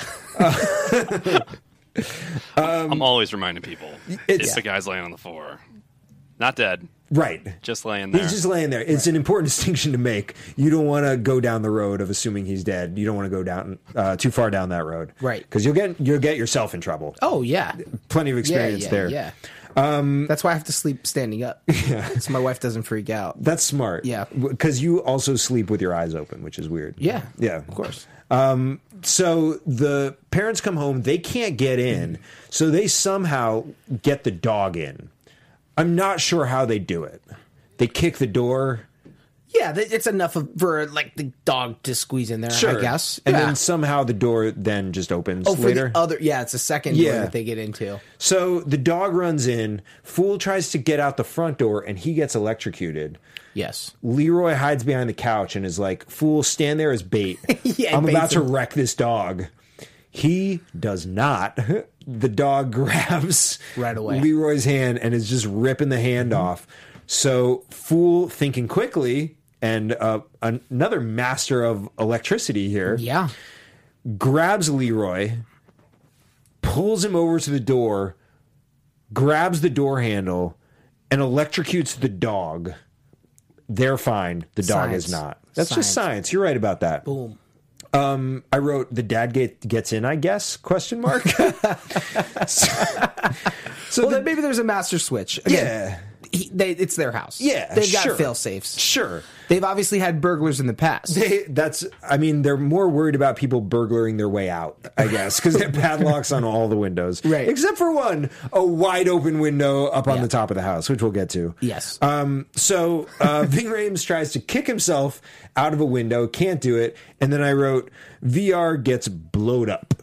I'm always reminding people. it's- It's the guy's laying on the floor. Not dead. Right. Just laying there. He's just laying there. It's an important distinction to make. You don't want to go down the road of assuming he's dead. You don't want to go down uh, too far down that road, Right. Because you'll get you'll get yourself in trouble. Oh, yeah. Plenty of Yeah, experience yeah, there. yeah. Um, That's why I have to sleep standing up. Yeah. So my wife doesn't freak out. That's smart. Yeah. Because you also sleep with your eyes open, which is weird. Yeah. Yeah. Of course. So the parents come home. They can't get in. So they somehow get the dog in. I'm not sure how they do it. They kick the door. Yeah, th- it's enough of, for like the dog to squeeze in there, I guess. And Yeah. then somehow the door then just opens oh, for later. the other, yeah, it's the second door Yeah. that they get into. So the dog runs in. Fool tries to get out the front door, and he gets electrocuted. Yes. Leroy hides behind the couch and is like, "Fool, stand there as bait. Yeah, I'm baits about to him. wreck this dog." He does not. The dog grabs Right away. Leroy's hand and is just ripping the hand off. So Fool, thinking quickly, and uh, another master of electricity here, Yeah. grabs Leroy, pulls him over to the door, grabs the door handle, and electrocutes the dog. They're fine. The dog Science. is not. That's just Science. science. You're right about that. Boom. I wrote the dad get, gets in, I guess, question mark. so Well, the- then maybe there's a master switch. yeah. he, they, it's their house. Yeah, they've got sure. fail safes. Sure. They've obviously had burglars in the past. They, that's, I mean, they're more worried about people burglaring their way out, I guess, because they have padlocks on all the windows. Right. Except for one, a wide open window up on Yeah. the top of the house, which we'll get to. Yes. Um, so uh, Ving Rhames tries to kick himself out of a window, can't do it. And then I wrote, V R gets blowed up.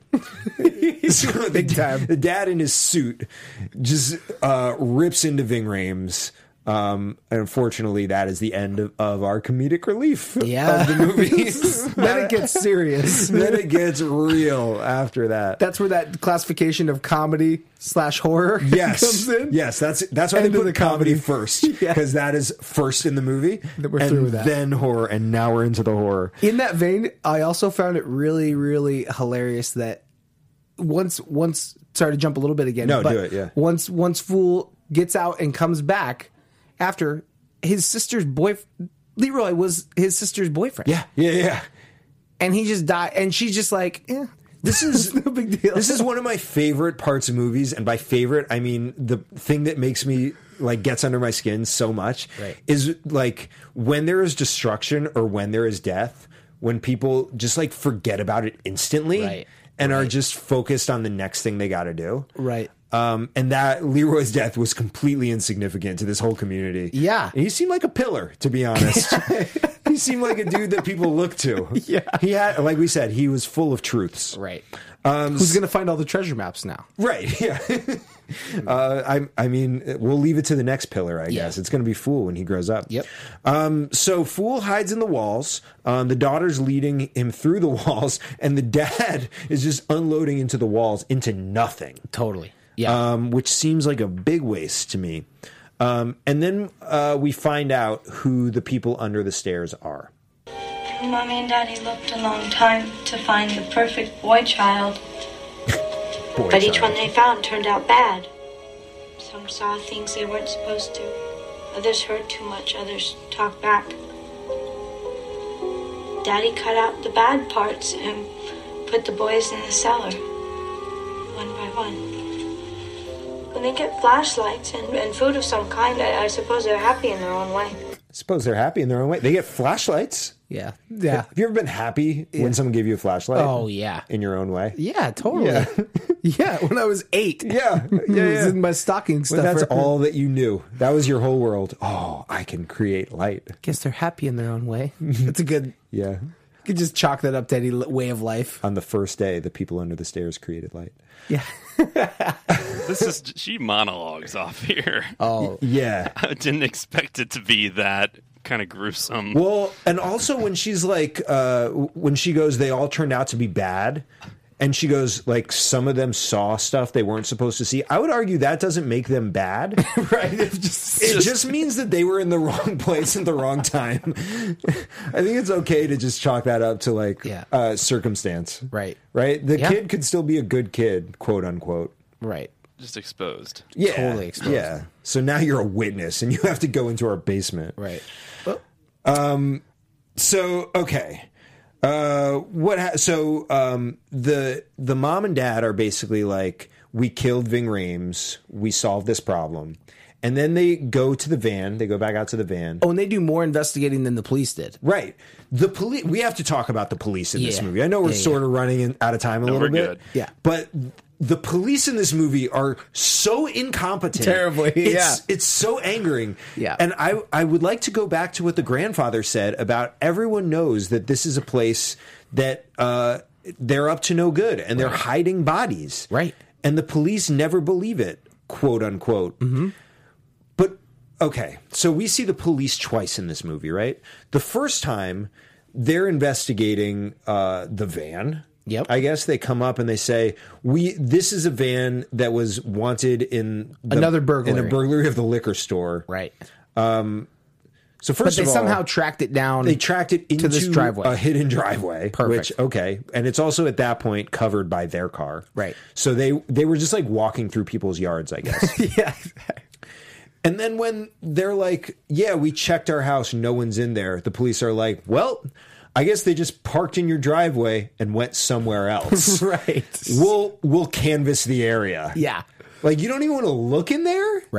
So Big the, time. The dad in his suit just uh, rips into Ving Rhames. Um, and unfortunately, that is the end of, of our comedic relief Yeah. of the movie. Then it gets serious. Then it gets real after that. That's where that classification of comedy slash horror Yes, comes in. yes, that's that's why End they of put the comedy, comedy. first, Yeah. because that is first in the movie. Then we're and through with that. Then horror, and now we're into the horror. In that vein, I also found it really, really hilarious that once, once, sorry to jump a little bit again. No, but do it, yeah. Once, once Fool gets out and comes back after his sister's boy, Leroy was his sister's boyfriend. Yeah, yeah, yeah. and he just died, and she's just like, eh, This is no big deal. This is one of my favorite parts of movies, and by favorite, I mean the thing that makes me like gets under my skin so much Right. is like when there is destruction or when there is death, when people just like forget about it instantly Right. and are Right. just focused on the next thing they got to do. right. Um, and that Leroy's death was completely insignificant to this whole community. Yeah. And he seemed like a pillar, to be honest. He seemed like a dude that people look to. Yeah. He had, like we said, he was full of truths. Right. Who's going to find all the treasure maps now? Right. Yeah. uh, I, I mean, we'll leave it to the next pillar, I Yeah. guess. It's going to be Fool when he grows up. Yep. Um, so Fool hides in the walls. Um, the daughter's leading him through the walls, and the dad is just unloading into the walls into nothing. Totally. Yeah. Um, which seems like a big waste to me. Um, and then uh, we find out who the people under the stairs are. Mommy and Daddy looked a long time to find the perfect boy child. Boy But each child. one they found turned out bad. Some saw things they weren't supposed to. Others heard too much, others talked back. Daddy cut out the bad parts and put the boys in the cellar, one by one. When they get flashlights and, and food of some kind, I, I suppose they're happy in their own way. I suppose they're happy in their own way. They get flashlights. yeah. Yeah. Have you ever been happy when someone gave you a flashlight? Oh, yeah. In your own way? Yeah, totally. Yeah. Yeah, when I was eight. Yeah. Yeah, It was yeah. in my stocking When stuffer. that's all that you knew. That was your whole world. Oh, I can create light. Guess they're happy in their own way. That's a good. Yeah. You could just chalk that up to any li- way of life. On the first day, the people under the stairs created light. Yeah. This is she monologues off here. Oh, Yeah. I didn't expect it to be that kind of gruesome. Well, and also when she's like, uh, when she goes, they all turned out to be bad. And she goes, like, some of them saw stuff they weren't supposed to see. I would argue that doesn't make them bad. right. It just, It just means that they were in the wrong place at the wrong time. I think it's okay to just chalk that up to, like, Yeah. uh, circumstance. Right. Right? The Yeah. kid could still be a good kid, quote unquote. right. Just exposed. Yeah. Totally exposed. Yeah. So now you're a witness and you have to go into our basement. Right. So okay, uh, what? Ha- so um, the the mom and dad are basically like, we killed Ving Rhames, we solved this problem, and then they go to the van. They go back out to the van. Oh, and they do more investigating than the police did. Right. The police. We have to talk about the police in this Yeah. movie. I know we're Yeah, yeah. sort of running in, out of time a No, little we're bit. good. Yeah. But the police in this movie are so incompetent. Terribly, It's, yeah. It's so angering. Yeah. And I, I would like to go back to what the grandfather said about everyone knows that this is a place that uh, they're up to no good and they're hiding bodies. Right. And the police never believe it, quote unquote. Mm-hmm. But okay, so we see the police twice in this movie, right? The first time they're investigating uh, the van. Yep. I guess they come up and they say, "We this is a van that was wanted in the, Another in burglary. a burglary of the liquor store." Right. So But first they of all, somehow tracked it down. they tracked it into this driveway. a hidden driveway. Perfect. Which okay, and it's also at that point covered by their car. Right. So they they were just like walking through people's yards, I guess. yeah. And then when they're like, "Yeah, we checked our house, no one's in there," the police are like, "Well, I guess they just parked in your driveway and went somewhere else. right. We'll we'll canvass the area." Yeah. Like you don't even want to look in there. Right.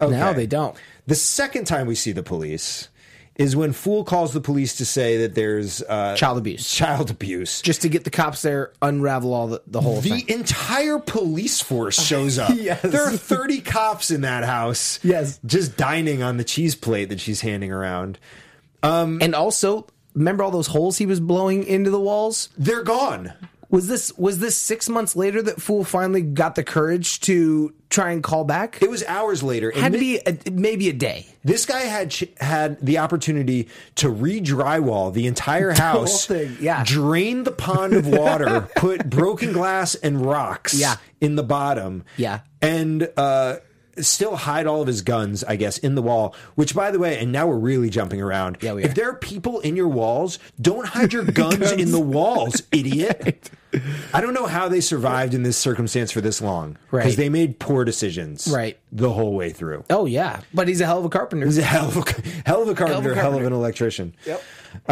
Okay. No, they don't. The second time we see the police is when Fool calls the police to say that there's uh, Child abuse. Child abuse. Just to get the cops there, unravel all the, the whole The thing. entire police force shows up. Yes. There are thirty cops in that house. Yes. Just dining on the cheese plate that she's handing around. And also, remember all those holes he was blowing into the walls? They're gone. Was this was this six months later that Fool finally got the courage to try and call back? It was hours later. and had to thi- be a, maybe a day. This guy had ch- had the opportunity to re-drywall the entire house, whole thing, yeah. drain the pond of water, put broken glass and rocks Yeah. in the bottom, Yeah. and uh, still hide all of his guns, I guess, in the wall. Which, by the way, and now we're really jumping around. Yeah, we if are. there are people in your walls, don't hide your guns in the walls, idiot. I don't know how they survived in this circumstance for this long. Because Right. they made poor decisions Right. the whole way through. Oh yeah, but he's a hell of a carpenter. He's a hell of a, hell of a carpenter, hell of carpenter. an electrician. Yep.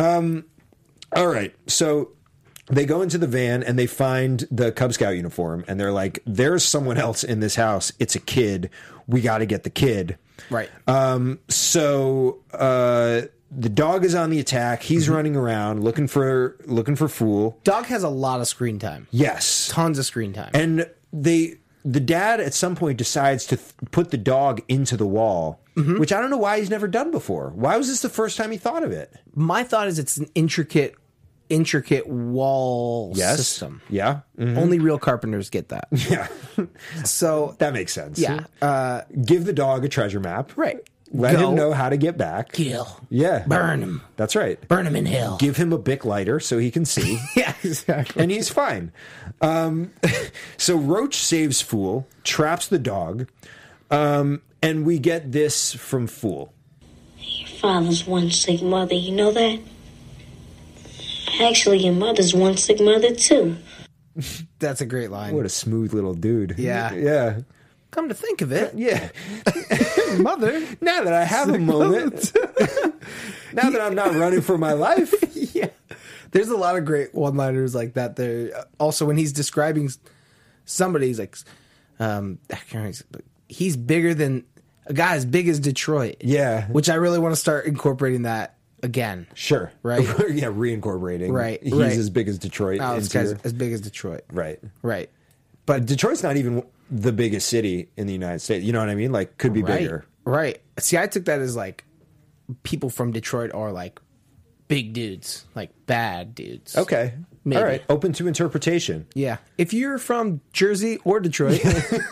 All right. So they go into the van and they find the Cub Scout uniform and they're like, there's someone else in this house. It's a kid. We got to get the kid. Right. Um, so uh, the dog is on the attack. He's Mm-hmm. running around looking for looking for Fool. Dog has a lot of screen time. Yes. Tons of screen time. And they the dad at some point decides to th- put the dog into the wall, Mm-hmm. which I don't know why he's never done before. Why was this the first time he thought of it? My thought is it's an intricate, intricate wall Yes. system. Yeah. Mhm. Only real carpenters get that. Yeah. So That makes sense. yeah, uh, Give the dog a treasure map. right. Let Go. him know how to get back. Kill. Yeah. Burn him. That's right. Burn him in hell. Give him a Bic lighter so he can see. Yeah, exactly. And he's fine. Um, so Roach saves Fool, traps the dog, um, and we get this from Fool. Your father's one sick mother, you know that? Actually, your mother's one sick mother, too. That's a great line. What a smooth little dude. Yeah. Yeah. Come to think of it, Yeah. mother. Now that I have a moment, now that I'm not running for my life. Yeah. There's a lot of great one-liners like that. There. Also, when he's describing somebody, he's like, um, I can't remember, but he's bigger than a guy as big as Detroit. Yeah. Which I really want to start incorporating that again. Sure. Right. Yeah, reincorporating. Right, He's right. as big as Detroit. Oh, this into guy's your- as big as Detroit. Right. Right. But Detroit's not even the biggest city in the United States. You know what I mean? Like, could be Right. bigger. Right. See, I took that as like people from Detroit are like big dudes, like bad dudes. Okay. Maybe. All right. Open to interpretation. Yeah. If you're from Jersey or Detroit,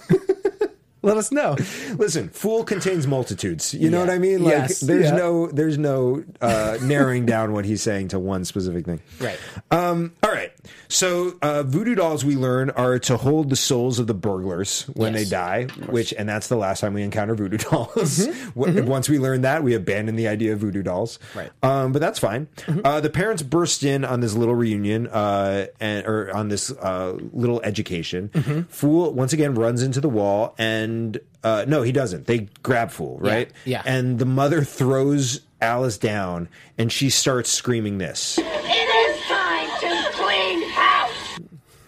let us know. Listen, Fool contains multitudes. You know Yeah. what I mean? Like, Yes. there's Yeah. no, there's no uh, narrowing down what he's saying to one specific thing. Right. Um, all right. So uh, voodoo dolls, we learn, are to hold the souls of the burglars when Yes. they die, which, and that's the last time we encounter voodoo dolls. W- Once we learn that, we abandon the idea of voodoo dolls. Right. Um, but that's fine. Uh, the parents burst in on this little reunion, uh, and or on this uh, little education. Fool once again runs into the wall, and uh, no, he doesn't. They grab Fool, right? yeah. And the mother throws Alice down, and she starts screaming this. It is time to clean house.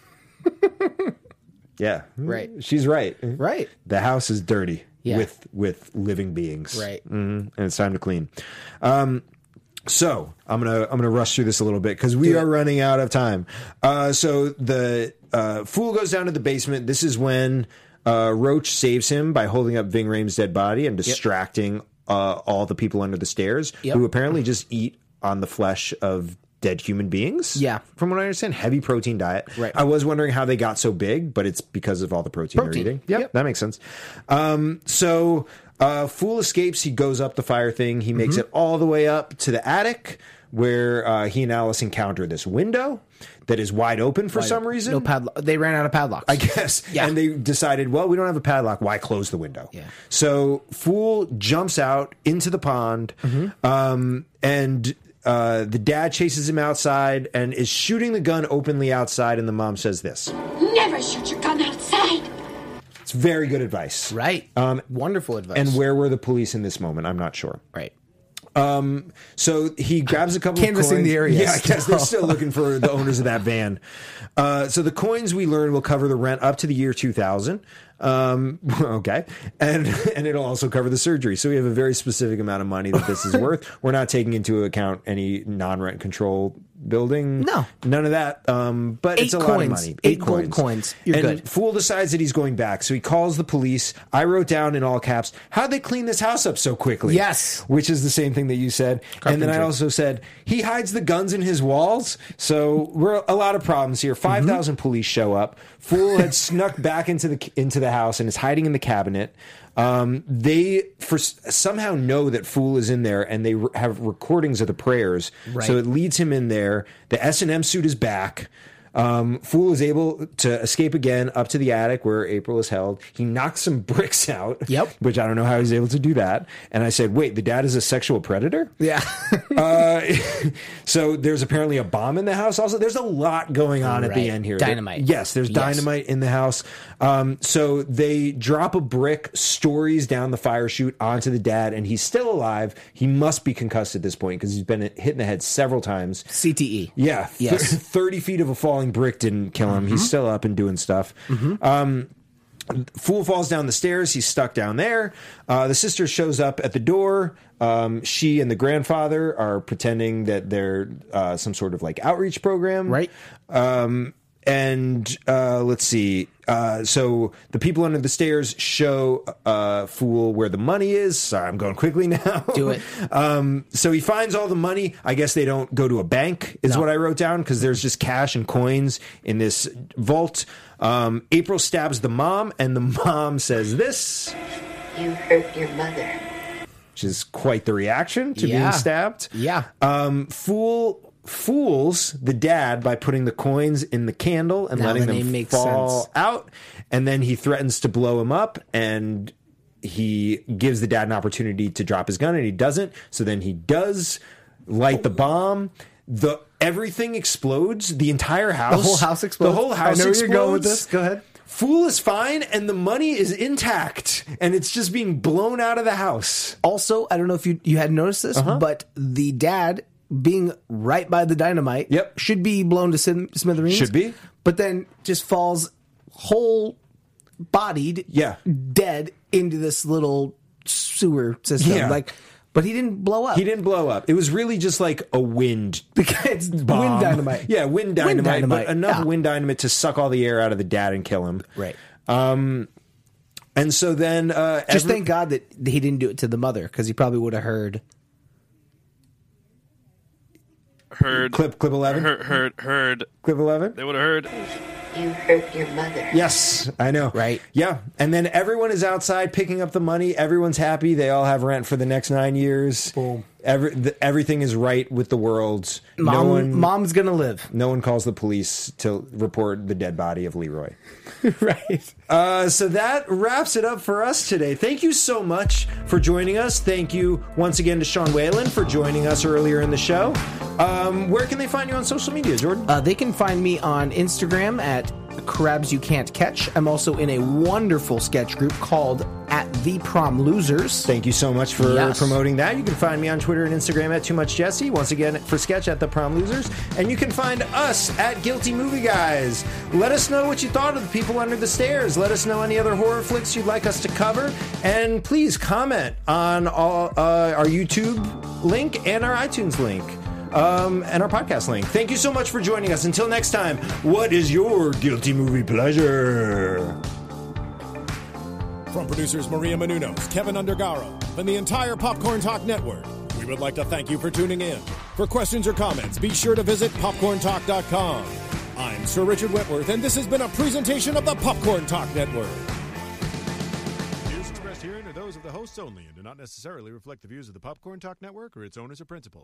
Yeah, Right. She's right. Right. The house is dirty Yeah. with with living beings. Right. Mhm. And it's time to clean. Um, so I'm gonna I'm gonna rush through this a little bit because we Do are it. running out of time. Uh, so the uh, Fool goes down to the basement. This is when uh, Roach saves him by holding up Ving Rhames' dead body and distracting uh, all the people under the stairs Yep. who apparently just eat on the flesh of dead human beings. Yeah. From what I understand, heavy protein diet. Right. I was wondering how they got so big, but it's because of all the protein, Protein. they're eating. Yep, Yep. that makes sense. Um, so uh, Fool escapes. He goes up the fire thing. He makes Mm-hmm. it all the way up to the attic where uh, he and Alice encounter this window that is wide open for some reason. No padlock. They ran out of padlocks. I guess. Yeah. And they decided, well, we don't have a padlock. Why close the window? Yeah. So Fool jumps out into the pond, Mm-hmm. um, and uh, the dad chases him outside and is shooting the gun openly outside. And the mom says this. Never shoot your gun outside. It's very good advice. Right. Um, Wonderful advice. And where were the police in this moment? I'm not sure. Right. Um, so he grabs a couple Canvassing of coins. the area Yeah, I guess they're still. still looking for the owners of that van. Uh, so the coins we learn will cover the rent up to the year two thousand. Um, okay. And, and it'll also cover the surgery. So we have a very specific amount of money that this is worth. We're not taking into account any non-rent control building. No. None of that. Um, but Eight it's a coins. lot of money. Eight gold coins. You're and good. Fool decides that he's going back. So he calls the police. I wrote down in all caps, how'd they clean this house up so quickly? Yes. Which is the same thing that you said. And then I Carpentry. also said, he hides the guns in his walls. So we're a lot of problems here. five thousand Mm-hmm. police show up. Fool had snuck back into the into the house and is hiding in the cabinet. Um, they for somehow know that Fool is in there, and they re- have recordings of the prayers. Right. So it leads him in there. The S and M suit is back. Um, Fool is able to escape again up to the attic where April is held. He knocks some bricks out. Yep. Which I don't know how he's able to do that. And I said, wait, the dad is a sexual predator? Yeah. uh, so there's apparently a bomb in the house. Also, there's a lot going on at the Right. end here. Dynamite. There- yes, there's Yes. dynamite in the house. Um, so they drop a brick, stories down the fire chute onto the dad, and he's still alive. He must be concussed at this point because he's been hit in the head several times. C T E. Yeah, Yes. thirty feet of a falling brick didn't kill him. He's still up and doing stuff. Um, Fool falls down the stairs. He's stuck down there. Uh, the sister shows up at the door. Um, she and the grandfather are pretending that they're uh, some sort of like outreach program. Right. Um, and uh, let's see. Uh, so the people under the stairs show uh, Fool where the money is. Sorry, I'm going quickly now. Do it. Um, so he finds all the money. I guess they don't go to a bank, is No. what I wrote down, because there's just cash and coins in this vault. Um, April stabs the mom, and the mom says this, You hurt your mother. which is quite the reaction to Yeah. being stabbed. Yeah. Um, Fool fools the dad by putting the coins in the candle and Now letting the them name makes fall sense. out, and then he threatens to blow him up, and he gives the dad an opportunity to drop his gun, and he doesn't. So then he does light the bomb. The everything explodes. The entire house. The whole house explodes. The whole house I know where explodes. you're going with this. Go ahead. Fool is fine, and the money is intact, and it's just being blown out of the house. Also, I don't know if you you had noticed this, Uh-huh. but the dad being right by the dynamite Yep. should be blown to sim- smithereens. Should be. But then just falls whole bodied, Yeah. dead into this little sewer system. Yeah. Like, but he didn't blow up. He didn't blow up. It was really just like a wind It's bomb. wind dynamite. Yeah, wind dynamite, dynamite, but enough yeah. wind dynamite to suck all the air out of the dad and kill him. Right. Um, and so then, uh, Just every- thank God that he didn't do it to the mother, because he probably would have heard. Heard clip clip eleven. Heard heard heard. Clip eleven. They would have heard. You hurt your mother. Yes, I know. Right. Yeah, and then everyone is outside picking up the money. Everyone's happy. They all have rent for the next nine years. Boom. Every, the, everything is right with the world. Mom, no one, mom's gonna live. no one calls the police to report the dead body of Leroy. Right. Uh, so that wraps it up for us today. Thank you so much for joining us. Thank you once again to Sean Whalen for joining us earlier in the show. Um, where can they find you on social media, Jordan? Uh, they can find me on Instagram at Crabs You Can't Catch. I'm also in a wonderful sketch group called At The Prom Losers. Thank you so much for Yes. promoting that. You can find me on Twitter and Instagram at Too Much Jesse. Once again, for sketch at The Prom Losers. And you can find us at Guilty Movie Guys. Let us know what you thought of The People Under the Stairs. Let us know any other horror flicks you'd like us to cover. And please comment on all, uh, our YouTube link and our iTunes link. Um, and our podcast link. Thank you so much for joining us. Until next time, what is your guilty movie pleasure? From producers Maria Menounos, Kevin Undergaro, and the entire Popcorn Talk Network, we would like to thank you for tuning in. For questions or comments, be sure to visit popcorn talk dot com. I'm Sir Richard Whitworth, and this has been a presentation of the Popcorn Talk Network. Views expressed herein are those of the hosts only and do not necessarily reflect the views of the Popcorn Talk Network or its owners or principals.